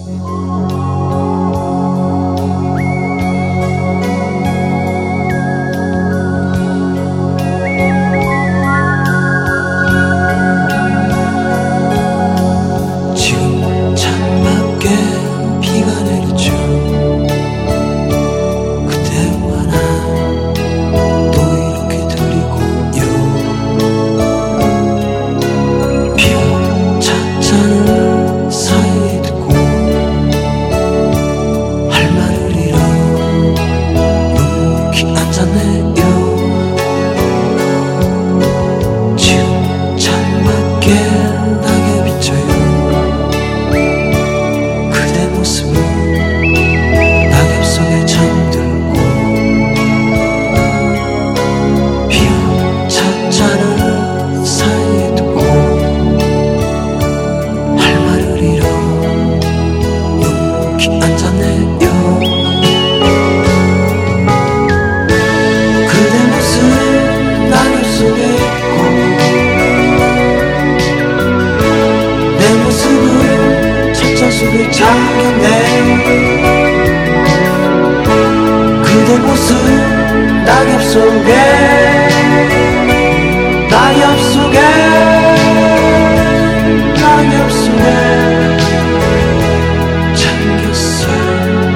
지금 창밖에 비가 내리죠. 그대와 나 또 이렇게 들리고요. 비와 찬찬한 사이에 두고 할 말을 잃어 묵묵히 앉았네요. 지금 창밖에 낙엽 비쳐요. 그대 모습은 낙엽 속에 잠들고 비와 찬찬한 사이에 두고 할 말을 잃어 묵묵히 앉았네요. 그대 모습 낙엽 속에 있고 내 모습은 찬찬 속에 잠겼네. 그대 모습 낙엽 속에 낙엽 속에 낙엽 속에 잠겼어요.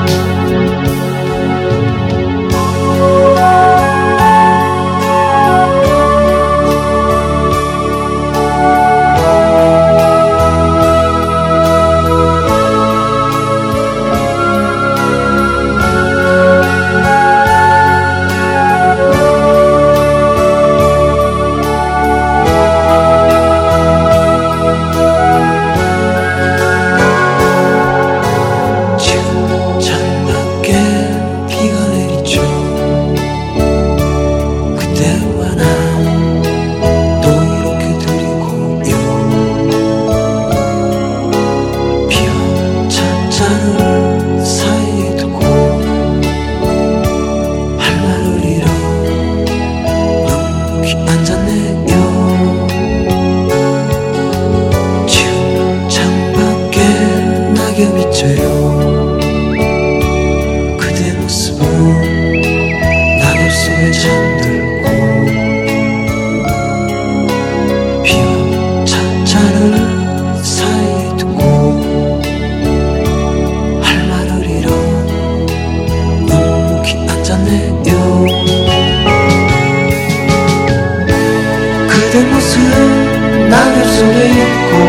지금 창밖에 비가 내리죠. 그대와 나 또 이렇게 들리고요. 비와 찬찬한 사이에 두고 할 말을 잃어 묵묵히 앉았네요. 지금 창밖에 낙엽이 비쳐요. 그대 모습은 낙엽 속에 잠들고 비와 찬찬한 사이에 두고 할 말을 잃어 묵묵히 앉았네요. 그대 모습 낙엽 속에 있고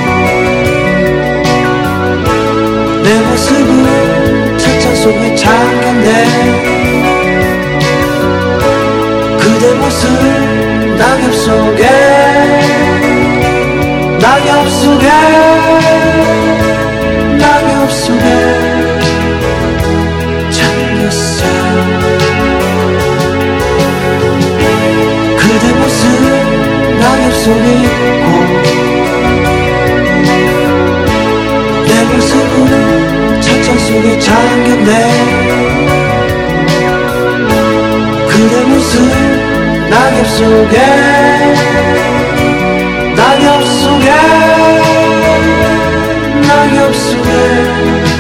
내 모습은 찬찬 속에 잠겼네. 그대 모습 낙엽 속에 낙엽 속에 낙엽 속에 잠겼어요. 그대 모습 낙엽 속에 있고 내 모습은 찬찬 속에 잠겼네. 그대 모습 낙엽 속에 낙엽 속에 낙엽 속에